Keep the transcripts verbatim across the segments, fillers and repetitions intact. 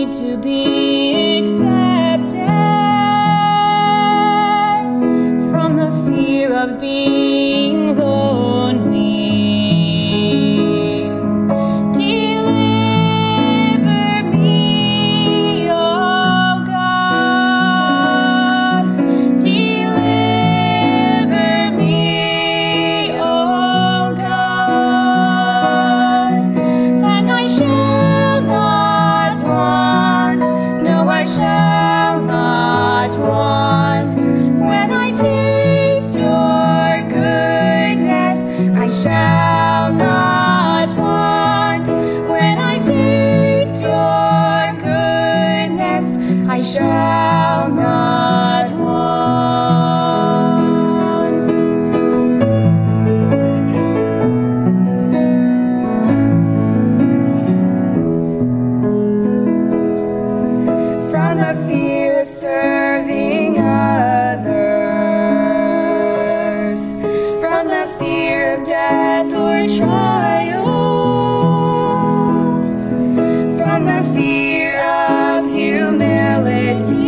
need to be accepted from the fear of being lonely. Deliver me, oh God. Deliver me, oh God. And I shall not want, no, I shall not want. When I taste your goodness, I shall not want. When I taste your goodness, I shall not want. From the fear of serving others, from the fear of death or trial, from the fear of humility.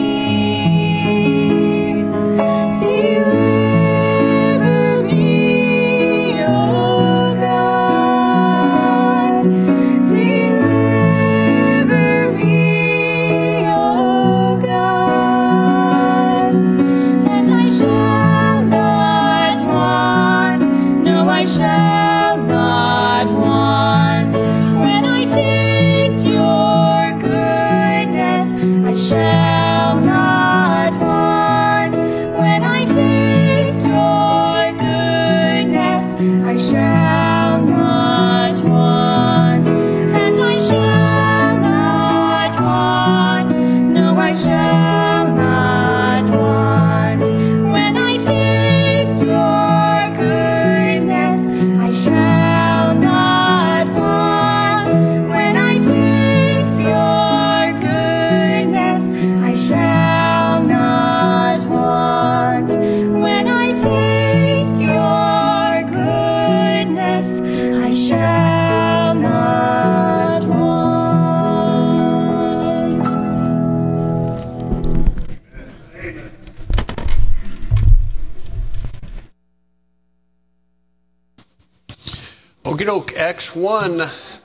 Deliver me, oh God. Deliver me, oh God. And I shall not want, no, I shall not want. When I taste your goodness, I shall not want. When I taste your goodness, I shall not want. And I shall not want, no, I shall not want. When I taste your goodness, I shall not want. When I taste your goodness, I shall not want. When I taste your goodness, I shall not want. Okie doke, Acts one.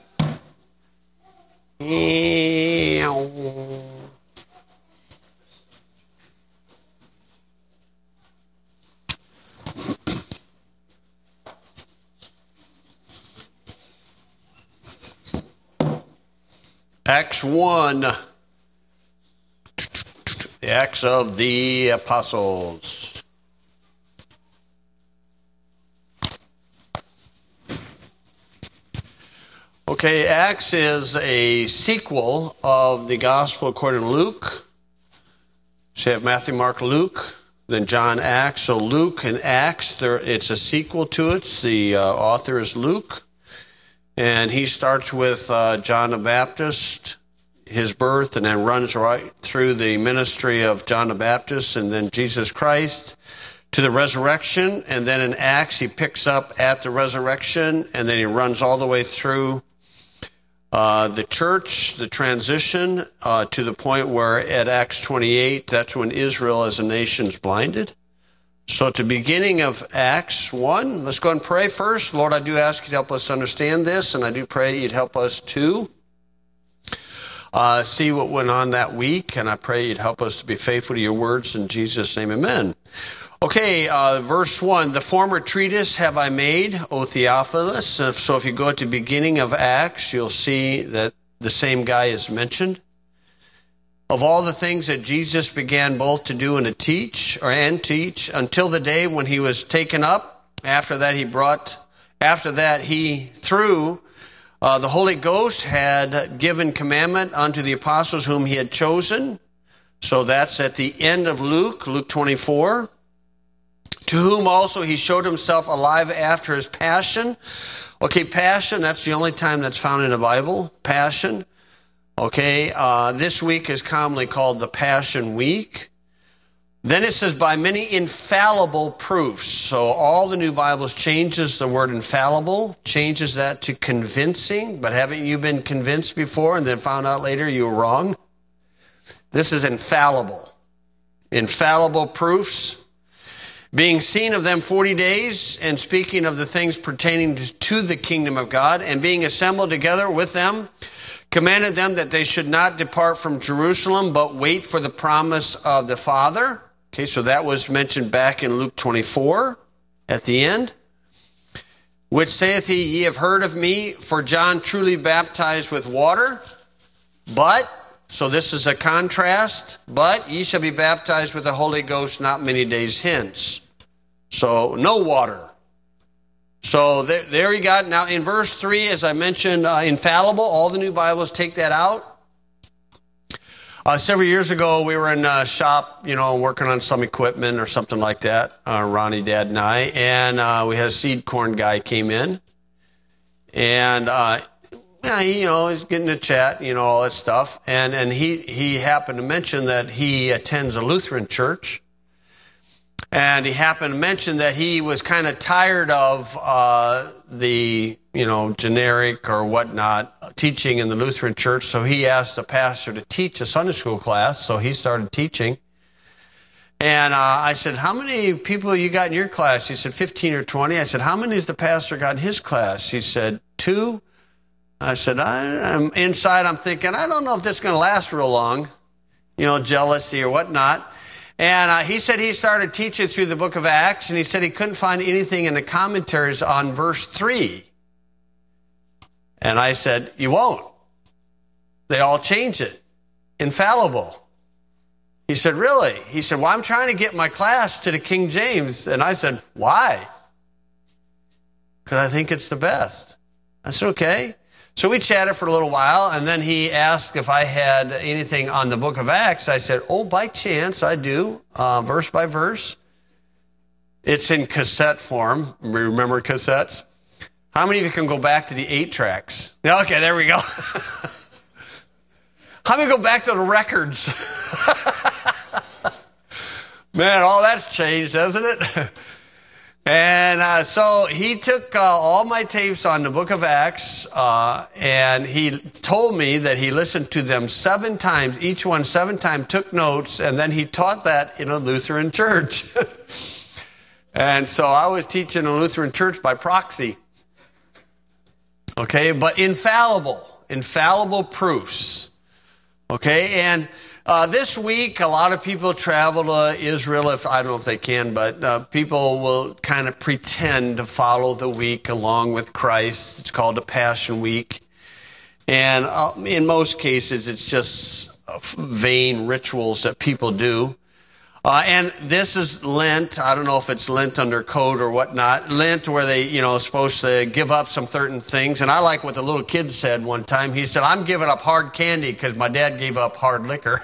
Acts one. The Acts of the Apostles. Okay, Acts is a sequel of the Gospel according to Luke. So you have Matthew, Mark, Luke, then John, Acts. So Luke and Acts, there, it's a sequel to it. The uh, author is Luke. And he starts with uh, John the Baptist, his birth, and then runs right through the ministry of John the Baptist and then Jesus Christ to the resurrection. And then in Acts, he picks up at the resurrection, and then he runs all the way through Uh, the church, the transition uh, to the point where at Acts twenty-eight, that's when Israel as a nation is blinded. So at the beginning of Acts one, let's go and pray first. Lord, I do ask you to help us to understand this, and I do pray you'd help us to uh, see what went on that week, and I pray you'd help us to be faithful to your words. In Jesus' name, amen. Okay, uh, verse one, the former treatise have I made, O Theophilus. So if you go at the beginning of Acts, you'll see that the same guy is mentioned. Of all the things that Jesus began both to do and to teach, or and teach, until the day when he was taken up. After that, he brought, after that, he, through uh, the Holy Ghost, had given commandment unto the apostles whom he had chosen. So that's at the end of Luke, Luke twenty-four. To whom also he showed himself alive after his passion. Okay, passion, that's the only time that's found in the Bible. Passion. Okay, uh, this week is commonly called the Passion Week. Then it says, by many infallible proofs. So all the New Bibles changes the word infallible, changes that to convincing. But haven't you been convinced before and then found out later you were wrong? This is infallible. Infallible proofs. Being seen of them forty days, and speaking of the things pertaining to the kingdom of God, and being assembled together with them, commanded them that they should not depart from Jerusalem, but wait for the promise of the Father. Okay, so that was mentioned back in Luke twenty-four at the end. Which saith he, ye have heard of me, for John truly baptized with water, but, so this is a contrast, but ye shall be baptized with the Holy Ghost not many days hence. So, no water. So, there, there you got. Now, in verse three, as I mentioned, uh, infallible, all the new Bibles take that out. Uh, several years ago, we were in a shop, you know, working on some equipment or something like that, uh, Ronnie, Dad, and I, and uh, we had a seed corn guy came in, and, uh, yeah, he, you know, he's getting to chat, you know, all that stuff, and, and he, he happened to mention that he attends a Lutheran church, and he happened to mention that he was kind of tired of uh, the, you know, generic or whatnot teaching in the Lutheran church. So he asked the pastor to teach a Sunday school class. So he started teaching. And uh, I said, how many people you got in your class? He said, fifteen or twenty. I said, how many has the pastor got in his class? He said, two. I said, I, I'm inside, I'm thinking, I don't know if this is going to last real long, you know, jealousy or whatnot. And uh, he said he started teaching through the book of Acts, and he said he couldn't find anything in the commentaries on verse three. And I said, you won't. They all change it. Infallible. He said, really? He said, well, I'm trying to get my class to the King James. And I said, why? Because I think it's the best. I said, okay. So we chatted for a little while, and then he asked if I had anything on the book of Acts. I said, oh, by chance, I do, uh, verse by verse. It's in cassette form. Remember cassettes? How many of you can go back to the eight tracks? Okay, there we go. How many go back to the records? Man, all that's changed, hasn't it? And uh, so he took uh, all my tapes on the book of Acts, uh, and he told me that he listened to them seven times, each one seven times, took notes, and then he taught that in a Lutheran church. And so I was teaching a Lutheran church by proxy. Okay, but infallible, infallible proofs. Okay, and Uh, this week, a lot of people travel to Israel. If I don't know if they can, but uh, people will kind of pretend to follow the week along with Christ. It's called the Passion Week. And uh, in most cases, it's just vain rituals that people do. Uh, and this is Lent. I don't know if it's Lent under code or whatnot. Lent, where they, you know, are supposed to give up some certain things. And I like what the little kid said one time. He said, I'm giving up hard candy because my dad gave up hard liquor.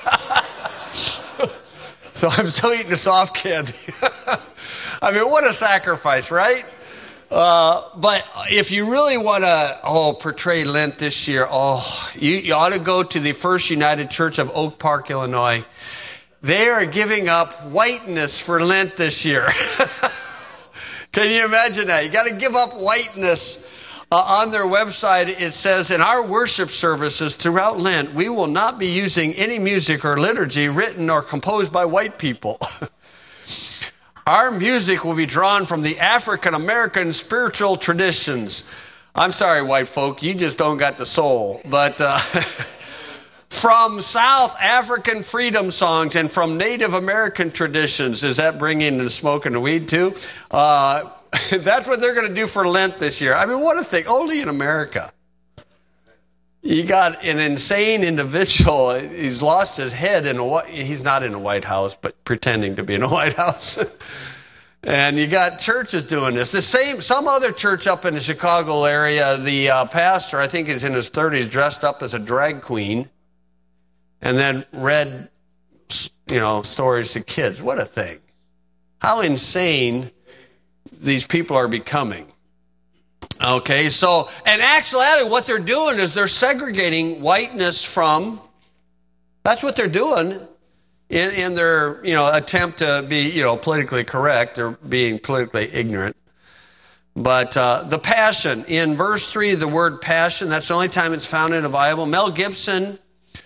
So I'm still eating the soft candy. I mean, what a sacrifice, right? Uh, but if you really want to, oh, portray Lent this year, oh, you, you ought to go to the First United Church of Oak Park, Illinois. They are giving up whiteness for Lent this year. Can you imagine that? You got to give up whiteness. Uh, on their website, it says, in our worship services throughout Lent, we will not be using any music or liturgy written or composed by white people. Our music will be drawn from the African American spiritual traditions. I'm sorry, white folk, you just don't got the soul. But uh, from South African freedom songs and from Native American traditions. Is that bringing the smoke and the weed too? Uh, that's what they're going to do for Lent this year. I mean, what a thing. Only in America. You got an insane individual. He's lost his head in a, he's not in the White House, but pretending to be in the White House. And you got churches doing this. The same, some other church up in the Chicago area, the uh, pastor, I think is in his thirties, dressed up as a drag queen and then read, you know, stories to kids. What a thing. How insane these people are becoming. Okay, so, and actually what they're doing is they're segregating whiteness from, that's what they're doing in, in their, you know, attempt to be, you know, politically correct or being politically ignorant. But uh, the passion, in verse three, the word passion, that's the only time it's found in the Bible. Mel Gibson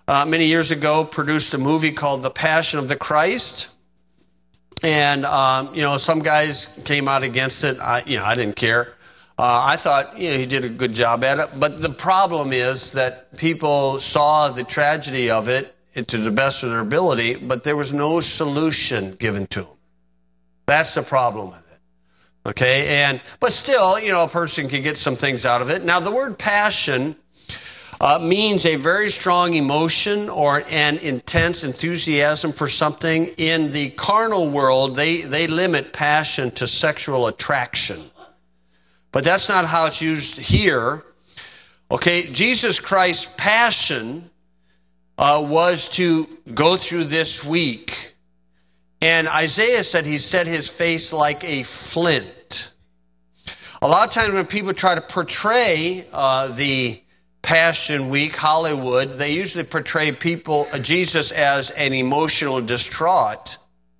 uh, many years ago, produced a movie called The Passion of the Christ. And, um, you know, some guys came out against it. I, you know, I didn't care. Uh, I thought, you know, he did a good job at it. But the problem is that people saw the tragedy of it to the best of their ability, but there was no solution given to them. That's the problem with it. Okay, and but still, you know, a person can get some things out of it. Now, the word passion uh, means a very strong emotion or an intense enthusiasm for something. In the carnal world, they, they limit passion to sexual attraction. But that's not how it's used here. Okay, Jesus Christ's passion uh, was to go through this week. And Isaiah said he set his face like a flint. A lot of times when people try to portray uh, the Passion Week, Hollywood, they usually portray people, uh, Jesus as an emotional distraught.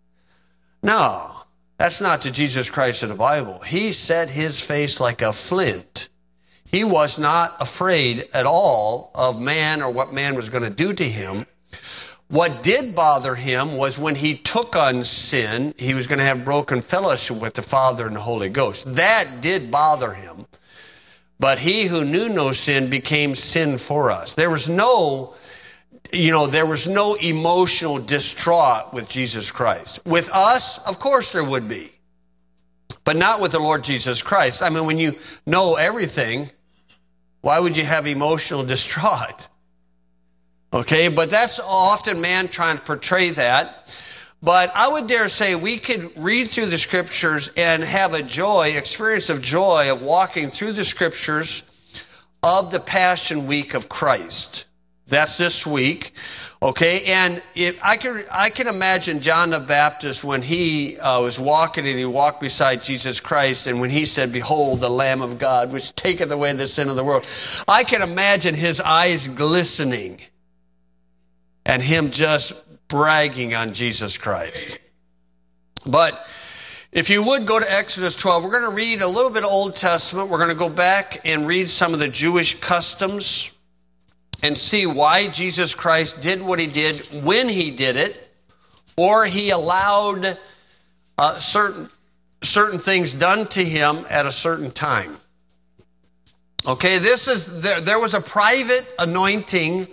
No. That's not the Jesus Christ of the Bible. He set his face like a flint. He was not afraid at all of man or what man was going to do to him. What did bother him was when he took on sin, he was going to have broken fellowship with the Father and the Holy Ghost. That did bother him. But he who knew no sin became sin for us. There was no... You know, there was no emotional distraught with Jesus Christ. With us, of course there would be. But not with the Lord Jesus Christ. I mean, when you know everything, why would you have emotional distraught? Okay, but that's often man trying to portray that. But I would dare say we could read through the Scriptures and have a joy, experience of joy of walking through the Scriptures of the Passion Week of Christ. That's this week, okay? And if I can, I can imagine John the Baptist when he uh, was walking and he walked beside Jesus Christ, and when he said, "Behold, the Lamb of God, which taketh away the sin of the world." I can imagine his eyes glistening and him just bragging on Jesus Christ. But if you would go to Exodus twelve, we're going to read a little bit of Old Testament. We're going to go back and read some of the Jewish customs and see why Jesus Christ did what he did, when he did it, or he allowed uh, certain, certain things done to him at a certain time. Okay, this is there, there was a private anointing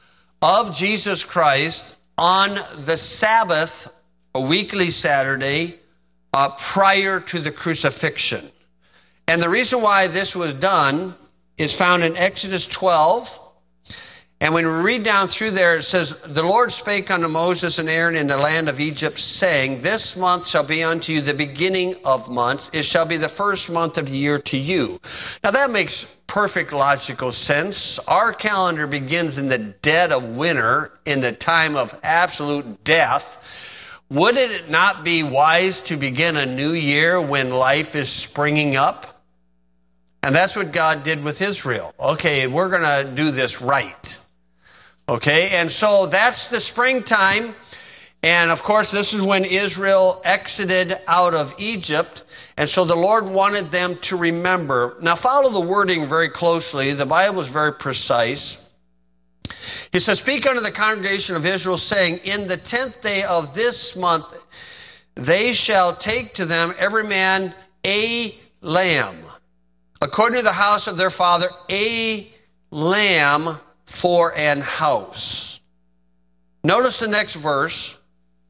of Jesus Christ on the Sabbath, a weekly Saturday, uh, prior to the crucifixion. And the reason why this was done is found in Exodus twelve. And when we read down through there, it says, "The Lord spake unto Moses and Aaron in the land of Egypt, saying, This month shall be unto you the beginning of months. It shall be the first month of the year to you." Now that makes perfect logical sense. Our calendar begins in the dead of winter, in the time of absolute death. Would it not be wise to begin a new year when life is springing up? And that's what God did with Israel. Okay, we're going to do this right. Okay, and so that's the springtime. And of course, this is when Israel exited out of Egypt. And so the Lord wanted them to remember. Now follow the wording very closely. The Bible is very precise. He says, "Speak unto the congregation of Israel, saying, In the tenth day of this month, they shall take to them every man a lamb, according to the house of their father, a lamb for an house." Notice the next verse.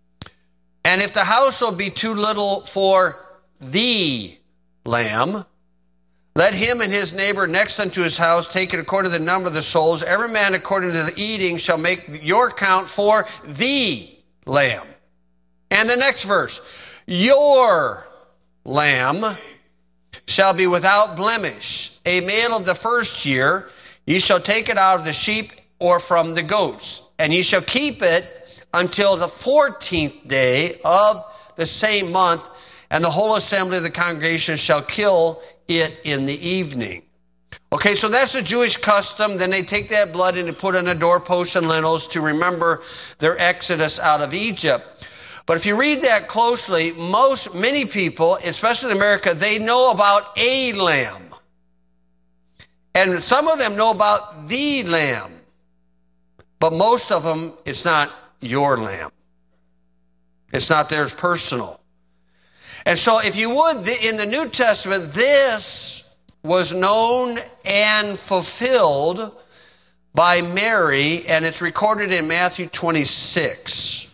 "And if the house will be too little for the lamb, let him and his neighbor next unto his house take it according to the number of the souls. Every man according to the eating shall make your count for the lamb." And the next verse, "Your lamb shall be without blemish, a male of the first year. Ye shall take it out of the sheep or from the goats, and ye shall keep it until the fourteenth day of the same month, and the whole assembly of the congregation shall kill it in the evening." Okay, so that's the Jewish custom. Then they take that blood and they put it on the doorposts and lintels to remember their exodus out of Egypt. But if you read that closely, most, many people, especially in America, they know about a lamb. And some of them know about the lamb. but most of them, it's not your lamb. It's not theirs personal. And so if you would, in the New Testament, this was known and fulfilled by Mary, and it's recorded in Matthew twenty-six.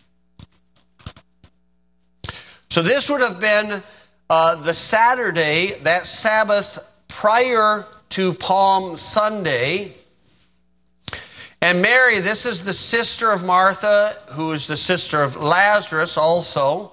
So this would have been uh, the Saturday, that Sabbath prior to Palm Sunday. And Mary, this is the sister of Martha, who is the sister of Lazarus also.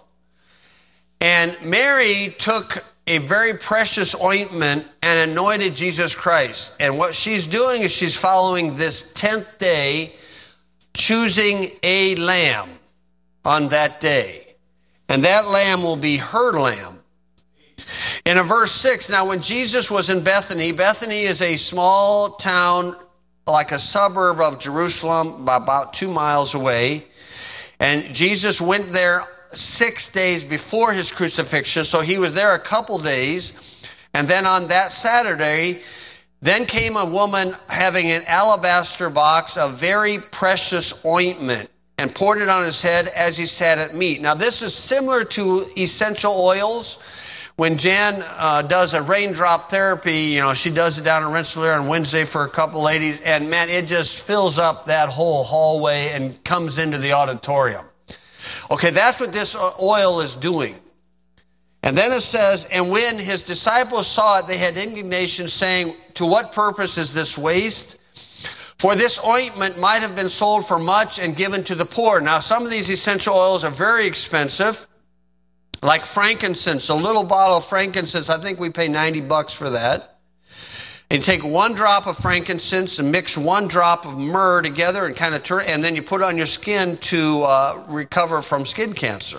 And Mary took a very precious ointment and anointed Jesus Christ. And what she's doing is she's following this tenth day, choosing a lamb on that day. And that lamb will be her lamb. In a verse six, now when Jesus was in Bethany, Bethany is a small town like a suburb of Jerusalem, about two miles away. And Jesus went there six days before his crucifixion, so he was there a couple days. And then on that Saturday, then came a woman having an alabaster box of very precious ointment and poured it on his head as he sat at meat. Now this is similar to essential oils. When Jan uh, does a raindrop therapy, you know, she does it down in Rensselaer on Wednesday for a couple ladies, and man, it just fills up that whole hallway and comes into the auditorium. Okay, that's what this oil is doing. And then it says, and when his disciples saw it, they had indignation, saying, to what purpose is this waste? For this ointment might have been sold for much and given to the poor. Now, some of these essential oils are very expensive. Like frankincense, a little bottle of frankincense, I think we pay ninety bucks for that. And you take one drop of frankincense and mix one drop of myrrh together and kind of turn, and then you put it on your skin to uh, recover from skin cancer.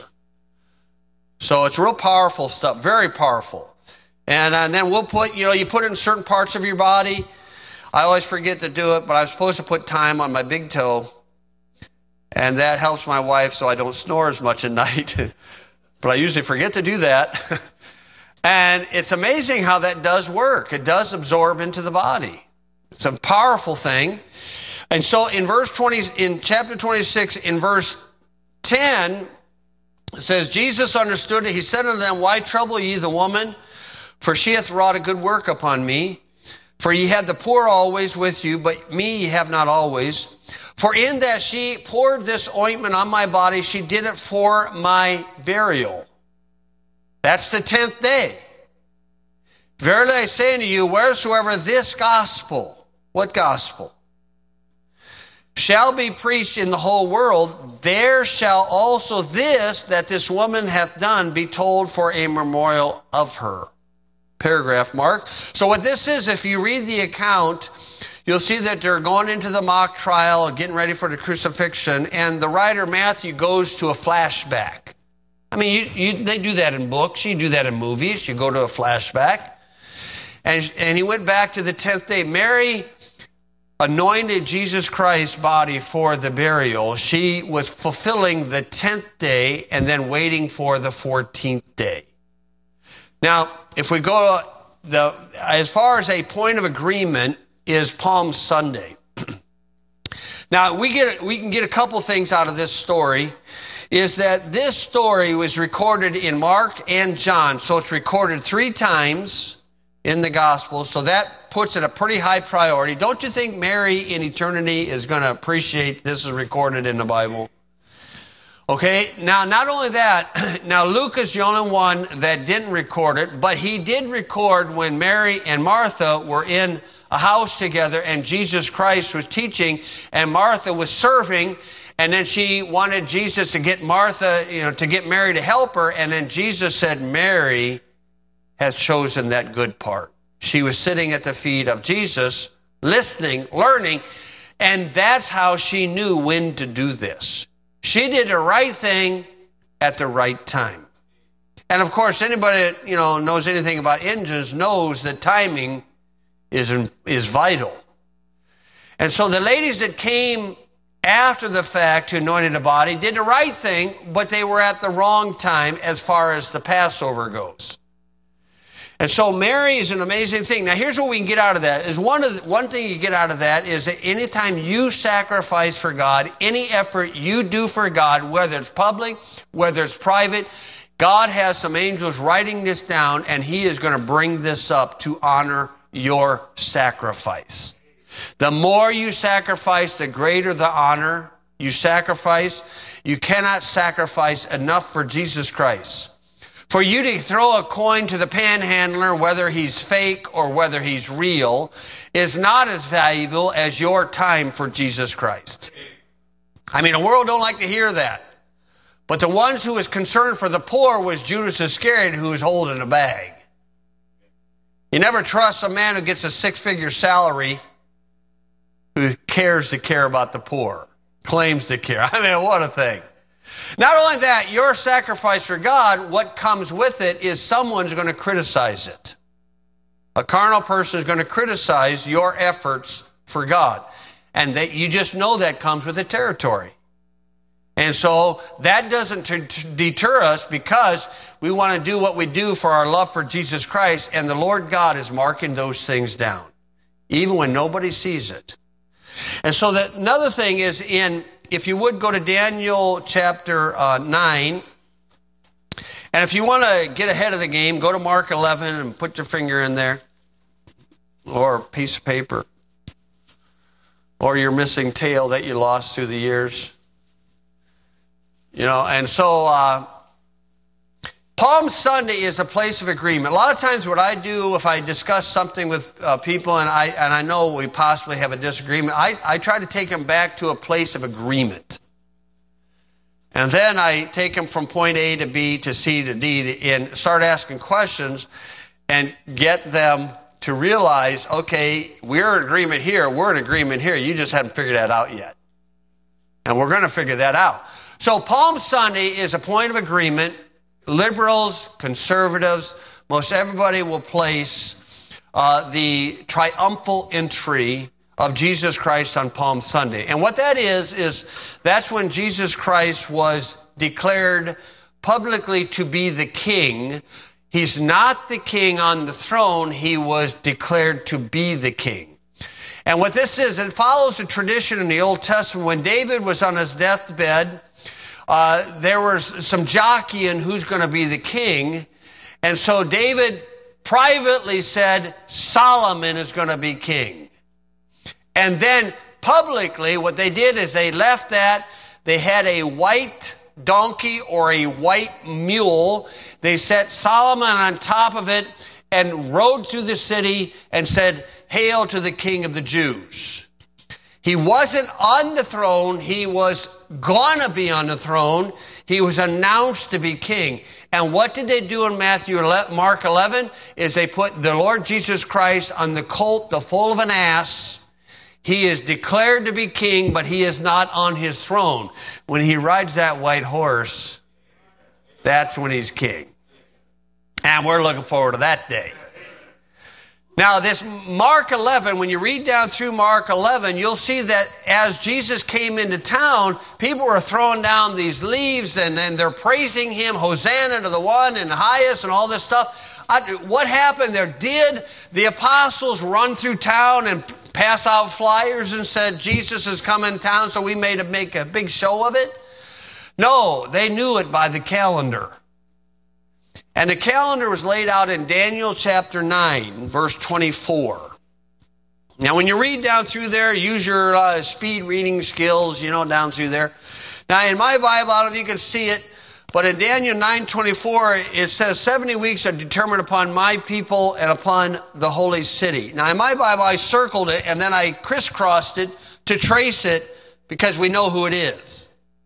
So it's real powerful stuff, very powerful. And, and then we'll put, you know, you put it in certain parts of your body. I always forget to do it, but I'm supposed to put thyme on my big toe. And that helps my wife so I don't snore as much at night. But I usually forget to do that. And it's amazing how that does work. It does absorb into the body. It's a powerful thing. And so in verse twenty, in chapter twenty-six, in verse ten, it says, Jesus understood it. He said unto them, why trouble ye the woman? For she hath wrought a good work upon me. For ye have the poor always with you, but me ye have not always. For in that she poured this ointment on my body, she did it for my burial. That's the tenth day. Verily I say unto you, wheresoever this gospel, what gospel? Shall be preached in the whole world, there shall also this that this woman hath done be told for a memorial of her. Paragraph mark. So what this is, if you read the account, you'll see that they're going into the mock trial and getting ready for the crucifixion, and the writer Matthew goes to a flashback. I mean, you, you, they do that in books. You do that in movies. You go to a flashback. And, and he went back to the tenth day. Mary anointed Jesus Christ's body for the burial. She was fulfilling the tenth day and then waiting for the fourteenth day. Now, if we go to the, as far as a point of agreement, is Palm Sunday. Now, we get we can get a couple things out of this story, is that this story was recorded in Mark and John. So it's recorded three times in the Gospels. So that puts it a pretty high priority. Don't you think Mary in eternity is going to appreciate this is recorded in the Bible? Okay, now not only that, now Luke is the only one that didn't record it, but he did record when Mary and Martha were in a house together and Jesus Christ was teaching and Martha was serving, and then she wanted Jesus to get Martha, you know, to get Mary to help her, and then Jesus said, Mary has chosen that good part. She was sitting at the feet of Jesus, listening, learning, and that's how she knew when to do this. She did the right thing at the right time. And of course, anybody that, you know, knows anything about engines knows that timing is, is vital. And so the ladies that came after the fact who anointed the body did the right thing, but they were at the wrong time as far as the Passover goes. And so Mary is an amazing thing. Now here's what we can get out of that. Is one of the, one thing you get out of that is that anytime you sacrifice for God, any effort you do for God, whether it's public, whether it's private, God has some angels writing this down, and he is going to bring this up to honor your sacrifice. The more you sacrifice, the greater the honor you sacrifice. You cannot sacrifice enough for Jesus Christ. For you to throw a coin to the panhandler, whether he's fake or whether he's real, is not as valuable as your time for Jesus Christ. I mean, the world don't like to hear that. But the ones who was concerned for the poor was Judas Iscariot, who was holding a bag. You never trust a man who gets a six-figure salary who cares to care about the poor, claims to care. I mean, what a thing. Not only that, your sacrifice for God, what comes with it is someone's going to criticize it. A carnal person is going to criticize your efforts for God. And that you just know that comes with the territory. And so that doesn't t- t- deter us, because we want to do what we do for our love for Jesus Christ, and the Lord God is marking those things down, even when nobody sees it. And so that another thing is in, if you would go to Daniel chapter uh, nine, and if you want to get ahead of the game, go to Mark eleven and put your finger in there, or a piece of paper, or your missing tail that you lost through the years. You know, and so uh, Palm Sunday is a place of agreement. A lot of times what I do, if I discuss something with uh, people and I and I know we possibly have a disagreement, I, I try to take them back to a place of agreement. And then I take them from point A to B to C to D to, and start asking questions and get them to realize, okay, we're in agreement here, we're in agreement here. You just haven't figured that out yet. And we're going to figure that out. So Palm Sunday is a point of agreement. Liberals, conservatives, most everybody will place uh, the triumphal entry of Jesus Christ on Palm Sunday. And what that is, is that's when Jesus Christ was declared publicly to be the king. He's not the king on the throne. He was declared to be the king. And what this is, it follows a tradition in the Old Testament. When David was on his deathbed, uh, there was some jockeying who's going to be the king. And so David privately said, Solomon is going to be king. And then publicly, what they did is they left that. They had a white donkey or a white mule. They set Solomon on top of it and rode through the city and said, Hail to the King of the Jews. He wasn't on the throne. He was gonna be on the throne. He was announced to be king. And what did they do in Matthew, Mark eleven? Is they put the Lord Jesus Christ on the colt, the foal of an ass. He is declared to be king, but he is not on his throne. When he rides that white horse, that's when he's king. And we're looking forward to that day. Now, this Mark eleven, when you read down through Mark eleven, you'll see that as Jesus came into town, people were throwing down these leaves and, and they're praising him, Hosanna to the one and the highest and all this stuff. I, what happened there? Did the apostles run through town and pass out flyers and said, Jesus is coming to town, so we made a, make a big show of it? No, they knew it by the calendar. And the calendar was laid out in Daniel chapter nine, verse twenty-four. Now, when you read down through there, use your uh, speed reading skills, you know, down through there. Now, in my Bible, I don't know if you can see it, but in Daniel nine twenty-four, it says, seventy weeks are determined upon my people and upon the holy city. Now, in my Bible, I circled it, and then I crisscrossed it to trace it because we know who it is.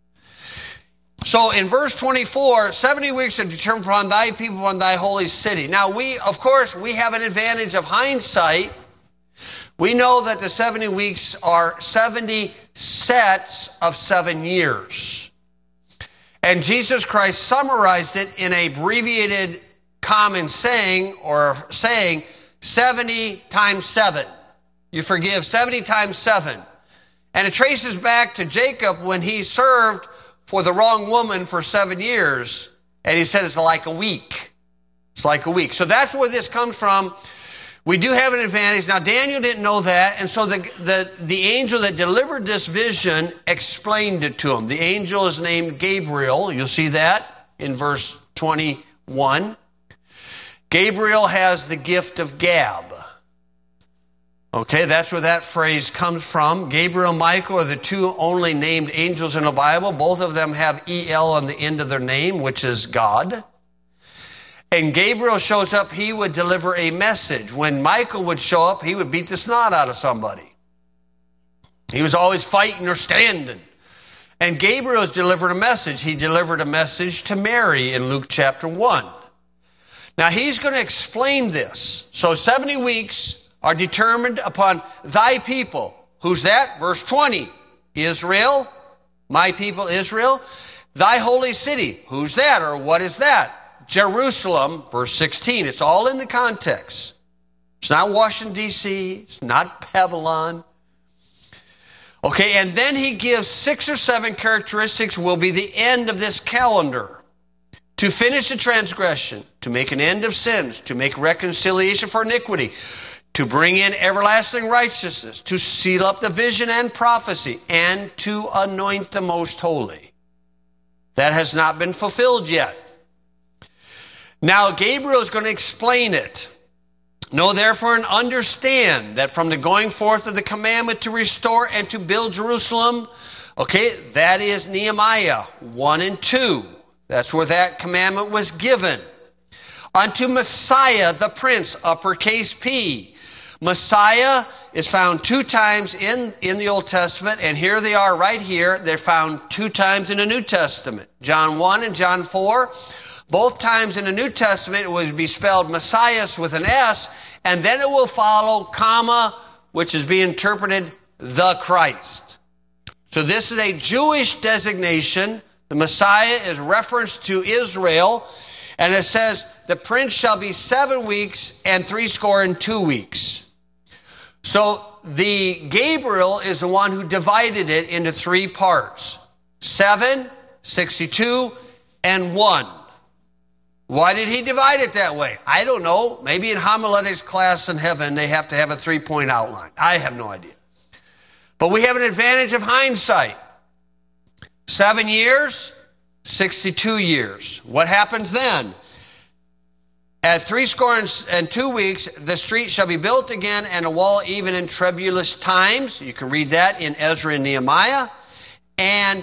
So in verse twenty-four, seventy weeks are determined upon thy people, upon thy holy city. Now we, of course, we have an advantage of hindsight. We know that the seventy weeks are seventy sets of seven years. And Jesus Christ summarized it in a abbreviated common saying, or saying, seventy times seven. You forgive seventy times seven. And it traces back to Jacob when he served for the wrong woman for seven years. And he said it's like a week. It's like a week. So that's where this comes from. We do have an advantage. Now, Daniel didn't know that, and so the, the, the angel that delivered this vision explained it to him. The angel is named Gabriel. You'll see that in verse twenty-one. Gabriel has the gift of gab. Okay, that's where that phrase comes from. Gabriel and Michael are the two only named angels in the Bible. Both of them have E L on the end of their name, which is God. And Gabriel shows up, he would deliver a message. When Michael would show up, he would beat the snot out of somebody. He was always fighting or standing. And Gabriel's delivered a message. He delivered a message to Mary in Luke chapter one. Now he's going to explain this. So seventy weeks are determined upon thy people. Who's that? Verse twenty. Israel, my people Israel. Thy holy city. Who's that, or what is that? Jerusalem, verse sixteen. It's all in the context. It's not Washington, D C It's not Babylon. Okay, and then he gives six or seven characteristics will be the end of this calendar. To finish the transgression, to make an end of sins, to make reconciliation for iniquity, to bring in everlasting righteousness, to seal up the vision and prophecy, and to anoint the most holy. That has not been fulfilled yet. Now, Gabriel is going to explain it. Know therefore and understand that from the going forth of the commandment to restore and to build Jerusalem, okay, that is Nehemiah one and two. That's where that commandment was given. Unto Messiah the Prince, uppercase P. Messiah is found two times in, in the Old Testament, and here they are right here. They're found two times in the New Testament. John one and John four. Both times in the New Testament, it would be spelled Messiah with an S, and then it will follow, comma, which is being interpreted, the Christ. So this is a Jewish designation. The Messiah is referenced to Israel, and it says, the prince shall be seven weeks and three score and two weeks. So the Gabriel is the one who divided it into three parts. Seven, sixty-two, and one. Why did he divide it that way? I don't know. Maybe in homiletics class in heaven, they have to have a three-point outline. I have no idea. But we have an advantage of hindsight. Seven years, sixty-two years. What happens then? At three score and two weeks, the street shall be built again, and a wall even in troublous times. You can read that in Ezra and Nehemiah. And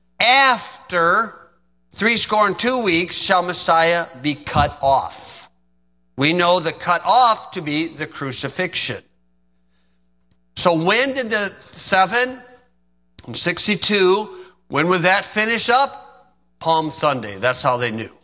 after three score and two weeks shall Messiah be cut off. We know the cut off to be the crucifixion. So when did the seven and sixty-two, when would that finish up? Palm Sunday. That's how they knew.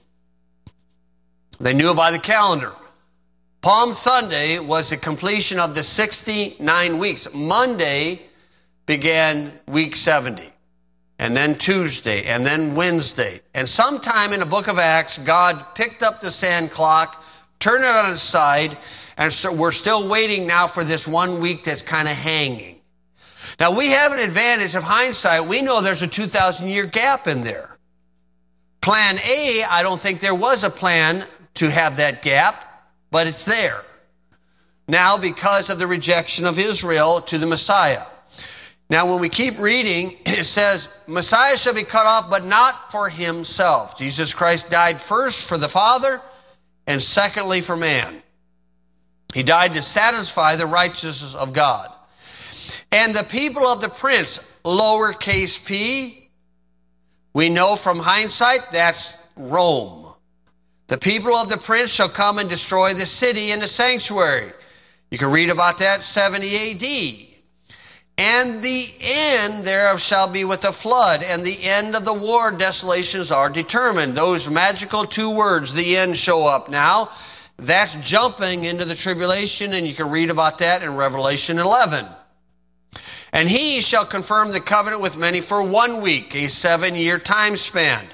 They knew it by the calendar. Palm Sunday was the completion of the sixty-nine weeks. Monday began week seventy. And then Tuesday, and then Wednesday. And sometime in the book of Acts, God picked up the sand clock, turned it on its side, and so we're still waiting now for this one week that's kind of hanging. Now, we have an advantage of hindsight. We know there's a two thousand year gap in there. Plan A, I don't think there was a plan to have that gap, but it's there. Now, because of the rejection of Israel to the Messiah. Now, when we keep reading, it says, Messiah shall be cut off, but not for himself. Jesus Christ died first for the Father, and secondly for man. He died to satisfy the righteousness of God. And the people of the prince, lowercase p, we know from hindsight, that's Rome. The people of the prince shall come and destroy the city and the sanctuary. You can read about that, seventy A D. And the end thereof shall be with a flood, and the end of the war desolations are determined. Those magical two words, the end, show up now. That's jumping into the tribulation, and you can read about that in Revelation eleven. And he shall confirm the covenant with many for one week, a seven-year time span.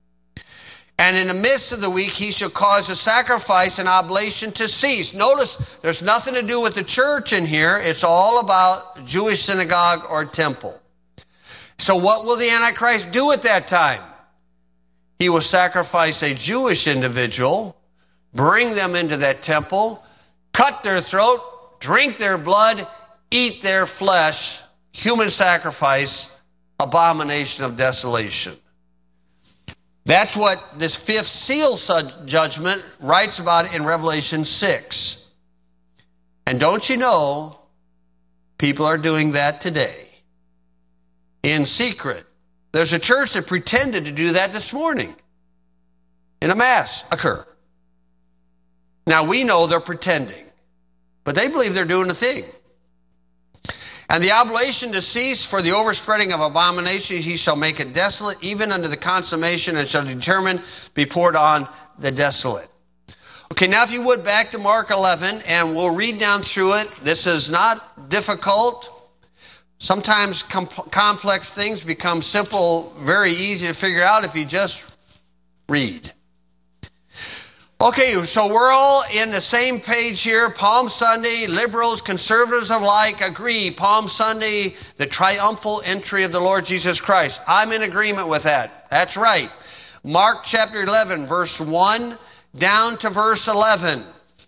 And in the midst of the week, he shall cause a sacrifice and oblation to cease. Notice, there's nothing to do with the church in here. It's all about Jewish synagogue or temple. So what will the Antichrist do at that time? He will sacrifice a Jewish individual bring them into that temple, cut their throat, drink their blood, eat their flesh, human sacrifice, abomination of desolation. That's what this fifth seal judgment writes about in Revelation six. And don't you know, people are doing that today in secret. There's a church that pretended to do that this morning in a mass occur. Now we know they're pretending, but they believe they're doing a thing. And the oblation to cease for the overspreading of abominations, he shall make it desolate, even unto the consummation, and shall determine be poured on the desolate. Okay, now if you would, back to Mark eleven, and we'll read down through it. This is not difficult. Sometimes com- complex things become simple, very easy to figure out if you just read. Okay, so we're all in the same page here. Palm Sunday, liberals, conservatives alike agree. Palm Sunday, the triumphal entry of the Lord Jesus Christ. I'm in agreement with that. That's right. Mark chapter eleven, verse one down to verse eleven.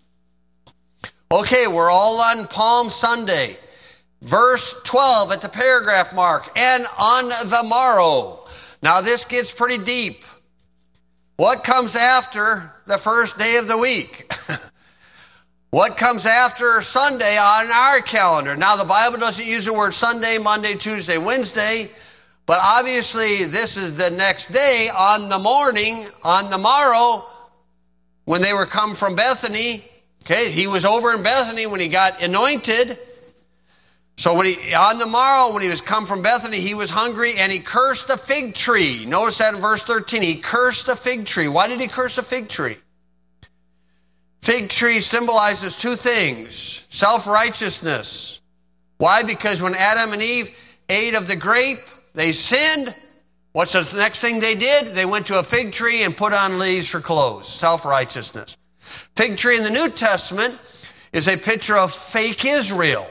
Okay, we're all on Palm Sunday. Verse twelve at the paragraph mark, and on the morrow. Now this gets pretty deep. What comes after the first day of the week? What comes after Sunday on our calendar? Now the Bible doesn't use the word Sunday, Monday, Tuesday, Wednesday, but obviously this is the next day on the morning, on the morrow, when they were come from Bethany. Okay, he was over in Bethany when he got anointed. So when he, on the morrow, when he was come from Bethany, he was hungry and he cursed the fig tree. Notice that in verse thirteen. He cursed the fig tree. Why did he curse the fig tree? Fig tree symbolizes two things. Self-righteousness. Why? Because when Adam and Eve ate of the grape, they sinned. What's the next thing they did? They went to a fig tree and put on leaves for clothes. Self-righteousness. Fig tree in the New Testament is a picture of fake Israel.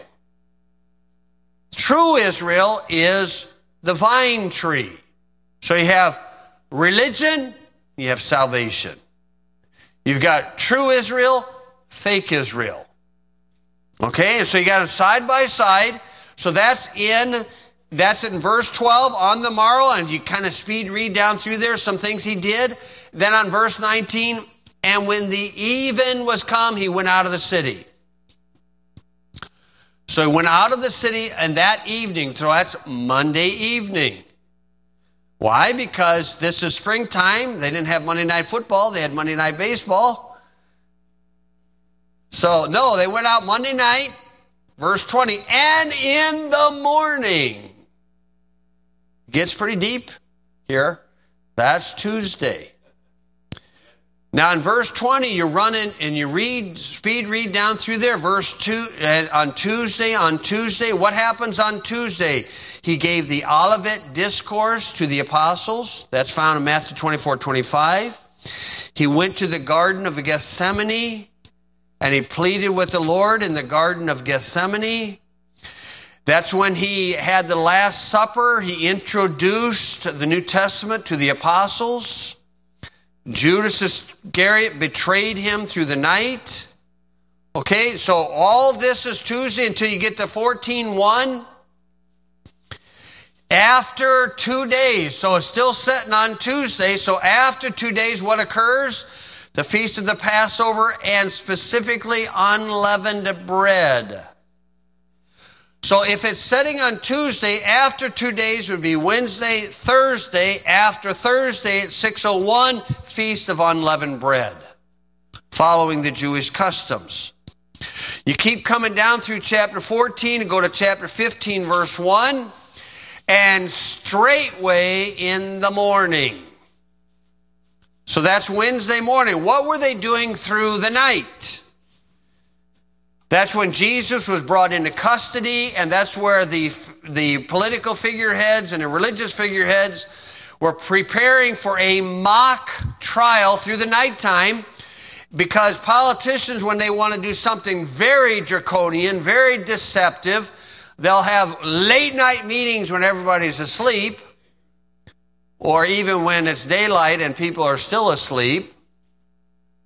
True Israel is the vine tree. So you have religion, you have salvation. You've got true Israel, fake Israel. Okay, and so you got them side by side. So that's in that's in verse twelve on the morrow, and you kind of speed read down through there some things he did. Then on verse nineteen, and when the even was come, he went out of the city. So he went out of the city, and that evening, so that's Monday evening. Why? Because this is springtime. They didn't have Monday night football. They had Monday night baseball. So, no, they went out Monday night, verse twenty, and in the morning. Gets pretty deep here. That's Tuesday. Now in verse twenty, you're running and you read, speed read down through there. Verse two, and on Tuesday, on Tuesday, what happens on Tuesday? He gave the Olivet Discourse to the apostles. That's found in Matthew twenty-four twenty-five. He went to the Garden of Gethsemane and he pleaded with the Lord in the Garden of Gethsemane. That's when he had the Last Supper. He introduced the New Testament to the apostles. Judas Iscariot betrayed him through the night. Okay, so all this is Tuesday until you get to fourteen one. After two days, so it's still sitting on Tuesday. So after two days, what occurs? The Feast of the Passover, and specifically unleavened bread. So if it's setting on Tuesday, after two days would be Wednesday, Thursday. After Thursday at six oh one, Feast of Unleavened Bread, following the Jewish customs. You keep coming down through chapter fourteen and go to chapter fifteen, verse one. And straightway in the morning. So that's Wednesday morning. What were they doing through the night? That's when Jesus was brought into custody, and that's where the, the political figureheads and the religious figureheads were preparing for a mock trial through the nighttime, because politicians, when they want to do something very draconian, very deceptive, they'll have late night meetings when everybody's asleep, or even when it's daylight and people are still asleep.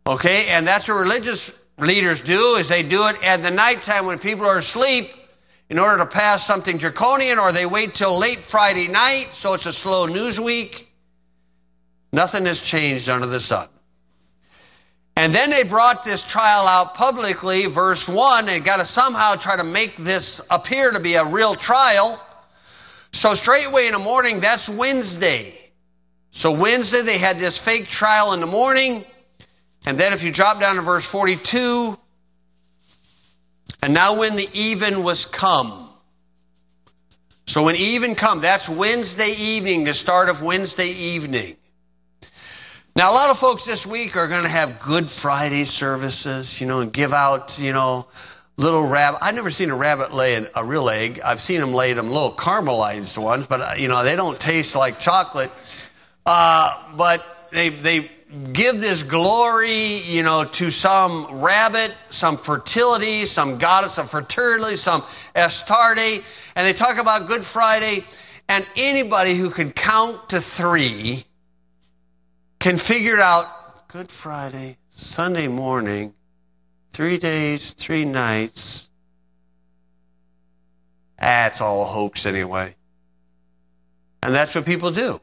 Okay, and that's what religious leaders do, is they do it at the nighttime when people are asleep in order to pass something draconian, or they wait till late Friday night, so it's a slow news week. Nothing has changed under the sun. And then they brought this trial out publicly, verse one, and got to somehow try to make this appear to be a real trial. So straightway in the morning, that's Wednesday. So Wednesday, they had this fake trial in the morning. And then if you drop down to verse forty-two, and now when the even was come. So when even come, that's Wednesday evening, the start of Wednesday evening. Now, a lot of folks this week are going to have Good Friday services, you know, and give out, you know, little rabbit. I've never seen a rabbit lay an, a real egg. I've seen them lay them little caramelized ones, but, uh, you know, they don't taste like chocolate. Uh, but they they give this glory, you know, to some rabbit, some fertility, some goddess of fertility, some Astarte, and they talk about Good Friday, and anybody who can count to three can figure out Good Friday, Sunday morning, three days, three nights. That's all a hoax anyway. And that's what people do.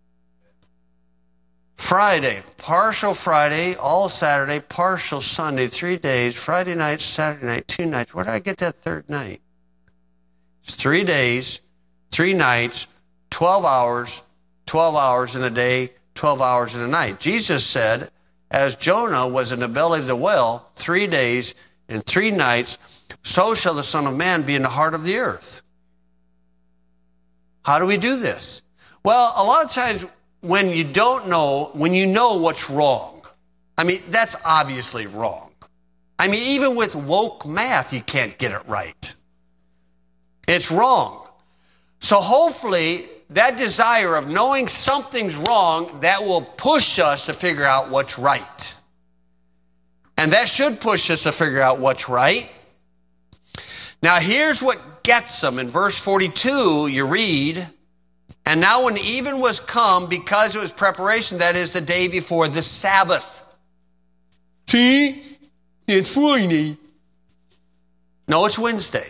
Friday, partial Friday, all Saturday, partial Sunday, three days, Friday night, Saturday night, two nights. Where did I get that third night? It's three days, three nights, twelve hours, twelve hours in a day, twelve hours in a night. Jesus said, as Jonah was in the belly of the whale three days and three nights, so shall the Son of Man be in the heart of the earth. How do we do this? Well, a lot of times when you don't know, when you know what's wrong, I mean, that's obviously wrong. I mean, even with woke math, you can't get it right. It's wrong. So hopefully, that desire of knowing something's wrong, that will push us to figure out what's right. And that should push us to figure out what's right. Now, here's what gets them. In verse forty-two, you read, and now when even was come, because it was preparation, that is the day before the Sabbath. See? It's Friday. No, it's Wednesday.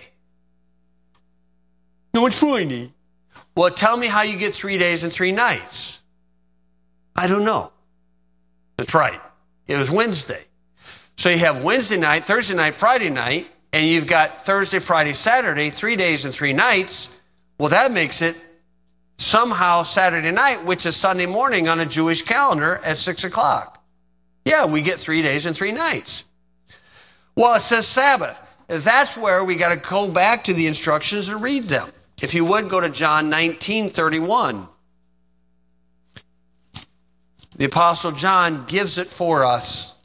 No, it's Friday. Well, tell me how you get three days and three nights. I don't know. That's right. It was Wednesday. So you have Wednesday night, Thursday night, Friday night, and you've got Thursday, Friday, Saturday, three days and three nights. Well, that makes it somehow Saturday night, which is Sunday morning on a Jewish calendar at six o'clock. Yeah, we get three days and three nights. Well, it says Sabbath. That's where we got to go back to the instructions and read them. If you would, go to John nineteen thirty-one. The Apostle John gives it for us.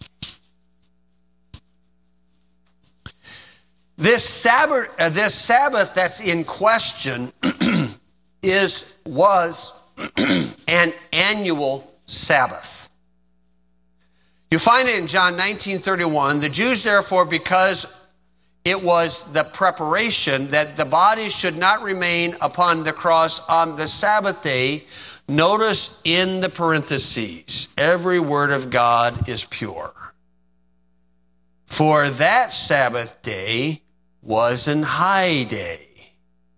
This Sabbath, uh, this Sabbath that's in question is was an annual Sabbath. You find it in John nineteen thirty-one. The Jews, therefore, because it was the preparation that the body should not remain upon the cross on the Sabbath day. Notice in the parentheses, every word of God is pure. For that Sabbath day was an high day.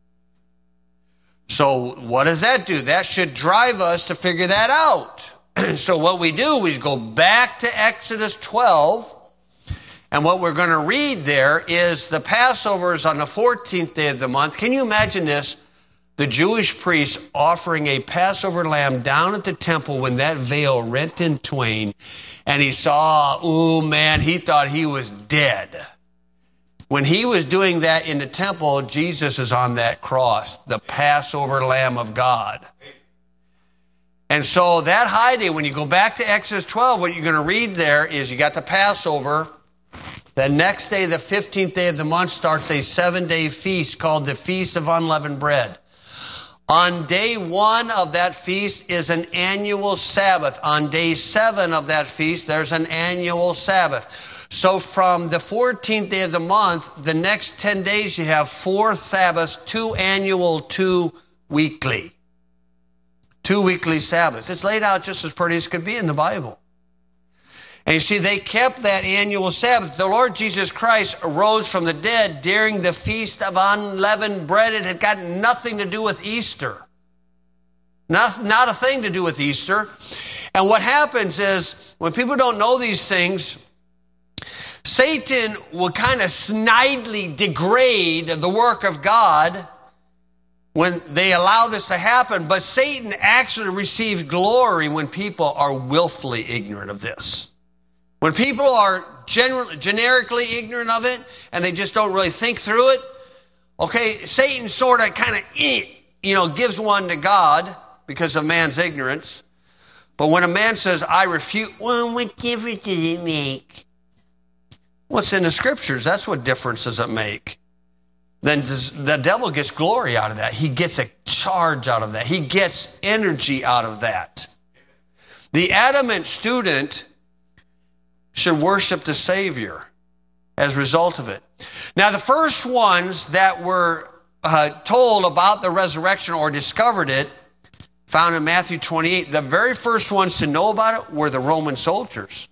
So what does that do? That should drive us to figure that out. So what we do is go back to Exodus twelve. And what we're going to read there is the Passover is on the fourteenth day of the month. Can you imagine this? The Jewish priests offering a Passover lamb down at the temple when that veil rent in twain. And he saw, oh man, he thought he was dead. When he was doing that in the temple, Jesus is on that cross, the Passover Lamb of God. And so that high day, when you go back to Exodus twelve, what you're going to read there is you got the Passover. The next day, the fifteenth day of the month, starts a seven-day feast called the Feast of Unleavened Bread. On day one of that feast is an annual Sabbath. On day seven of that feast, there's an annual Sabbath. So from the fourteenth day of the month, the next ten days, you have four Sabbaths, two annual, two weekly. Two weekly Sabbaths. It's laid out just as pretty as could be in the Bible. And you see, they kept that annual Sabbath. The Lord Jesus Christ arose from the dead during the Feast of Unleavened Bread. It had got nothing to do with Easter. Not, not a thing to do with Easter. And what happens is, when people don't know these things, Satan will kind of snidely degrade the work of God when they allow this to happen. But Satan actually receives glory when people are willfully ignorant of this. When people are generally, generically ignorant of it and they just don't really think through it, okay, Satan sort of kind of, you know, gives one to God because of man's ignorance. But when a man says, I refute, well, what difference does it make? What's in the scriptures? That's what difference does it make. Then the devil gets glory out of that. He gets a charge out of that. He gets energy out of that. The adamant student should worship the Savior as a result of it. Now, the first ones that were uh, told about the resurrection or discovered it, found in Matthew twenty-eight, the very first ones to know about it were the Roman soldiers.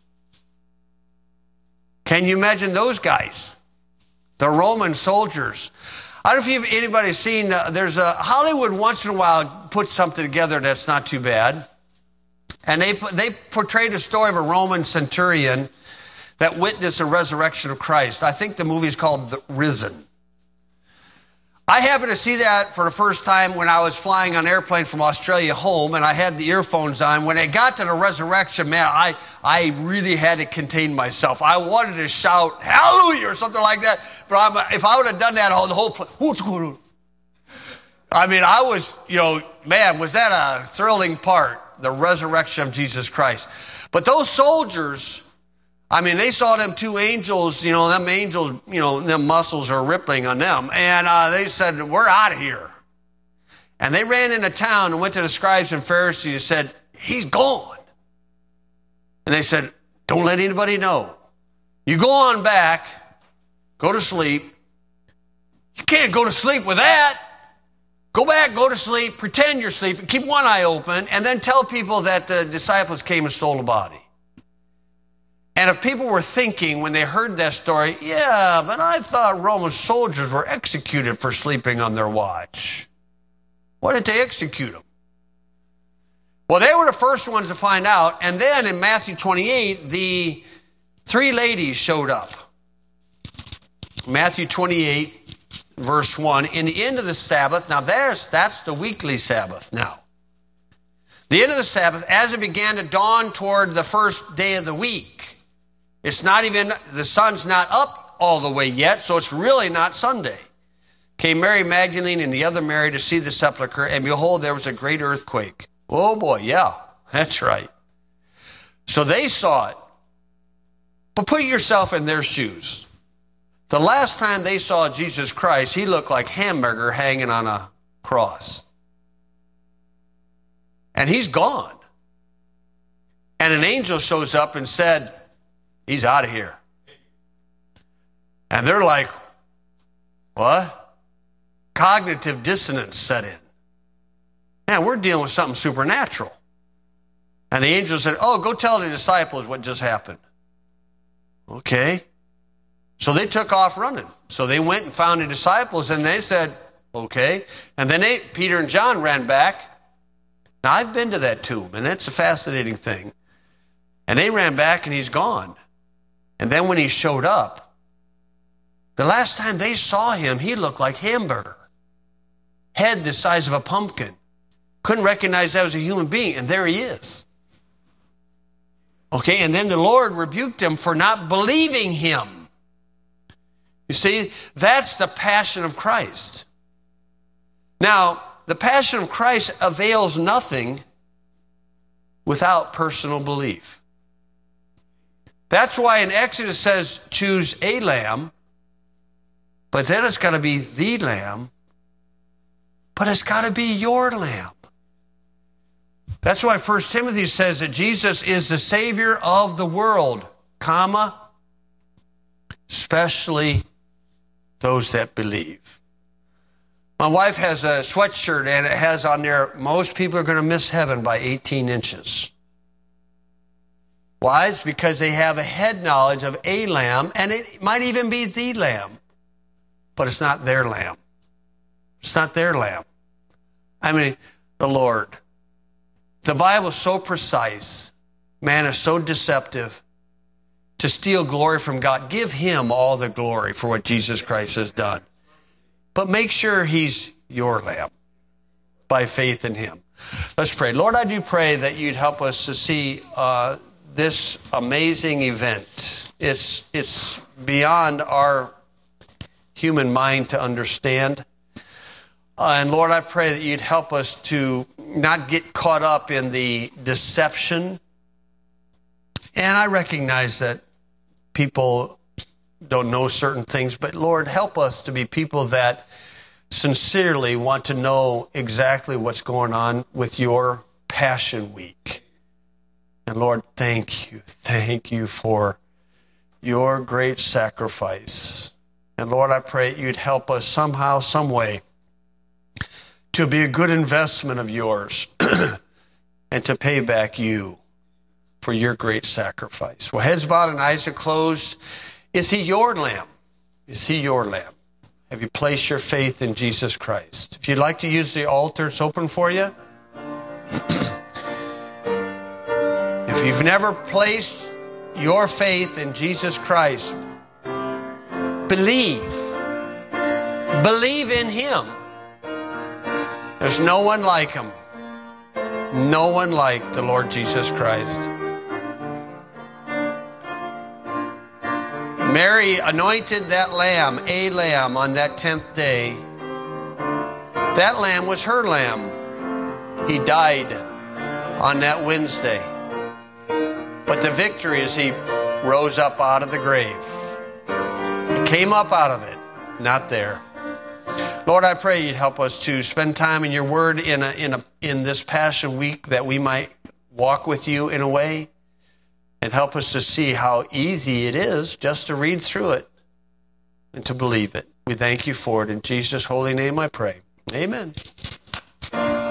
Can you imagine those guys? The Roman soldiers. I don't know if you've, anybody's seen, uh, there's a, Hollywood once in a while puts something together that's not too bad. And they they portrayed a story of a Roman centurion that witnessed a resurrection of Christ. I think the movie is called The Risen. I happened to see that for the first time when I was flying on an airplane from Australia home, and I had the earphones on. When it got to the resurrection, man, I, I really had to contain myself. I wanted to shout, hallelujah, or something like that. But I'm, if I would have done that, the whole plane, what's going on? I mean, I was, you know, man, was that a thrilling part? The resurrection of Jesus Christ. But those soldiers, I mean, they saw them two angels, you know, them angels, you know, them muscles are rippling on them. And uh, they said, we're out of here. And they ran into town and went to the scribes and Pharisees and said, he's gone. And they said, don't let anybody know. You go on back, go to sleep. You can't go to sleep with that. Go back, go to sleep, pretend you're sleeping, keep one eye open, and then tell people that the disciples came and stole the body. And if people were thinking when they heard that story, yeah, but I thought Roman soldiers were executed for sleeping on their watch. Why did they execute them? Well, they were the first ones to find out. And then in Matthew twenty-eight, the three ladies showed up. Matthew twenty-eight. Verse one, in the end of the Sabbath, now there's, that's the weekly Sabbath now. The end of the Sabbath, as it began to dawn toward the first day of the week, it's not even, the sun's not up all the way yet, so it's really not Sunday. Came Mary Magdalene and the other Mary to see the sepulchre, and behold, there was a great earthquake. Oh boy, yeah, that's right. So they saw it. But put yourself in their shoes. The last time they saw Jesus Christ, he looked like hamburger hanging on a cross. And he's gone. And an angel shows up and said, he's out of here. And they're like, what? Cognitive dissonance set in. Man, we're dealing with something supernatural. And the angel said, oh, go tell the disciples what just happened. Okay. So they took off running. So they went and found the disciples and they said, okay. And then they, Peter and John ran back. Now I've been to that tomb and it's a fascinating thing. And they ran back and he's gone. And then when he showed up, the last time they saw him, he looked like hamburger. Head the size of a pumpkin. Couldn't recognize that was a human being. And there he is. Okay, and then the Lord rebuked him for not believing him. You see, that's the passion of Christ. Now, the passion of Christ avails nothing without personal belief. That's why in Exodus it says, choose a lamb, but then it's got to be the lamb, but it's got to be your lamb. That's why First Timothy says that Jesus is the Savior of the world, comma, especially those that believe. My wife has a sweatshirt and it has on there, most people are going to miss heaven by eighteen inches. Why? It's because they have a head knowledge of a lamb, and it might even be the lamb, but it's not their lamb. It's not their lamb. I mean, the Lord. The Bible is so precise. Man is so deceptive. To steal glory from God, give him all the glory for what Jesus Christ has done. But make sure he's your lamb by faith in him. Let's pray. Lord, I do pray that you'd help us to see uh, this amazing event. It's, it's beyond our human mind to understand. Uh, and Lord, I pray that you'd help us to not get caught up in the deception. And I recognize that people don't know certain things, but Lord, help us to be people that sincerely want to know exactly what's going on with your Passion Week. And Lord, thank you. Thank you for your great sacrifice. And Lord, I pray you'd help us somehow, some way to be a good investment of yours and to pay back you for your great sacrifice. Well, heads bowed and eyes are closed. Is he your lamb? Is he your lamb? Have you placed your faith in Jesus Christ? If you'd like to use the altar, it's open for you. If you've never placed your faith in Jesus Christ, believe. Believe in him. There's no one like him. No one like the Lord Jesus Christ. Mary anointed that lamb, a lamb, on that tenth day. That lamb was her lamb. He died on that Wednesday. But the victory is he rose up out of the grave. He came up out of it, not there. Lord, I pray you'd help us to spend time in your word in a, in a, in this Passion Week, that we might walk with you in a way, and help us to see how easy it is just to read through it and to believe it. We thank you for it. In Jesus' holy name I pray. Amen.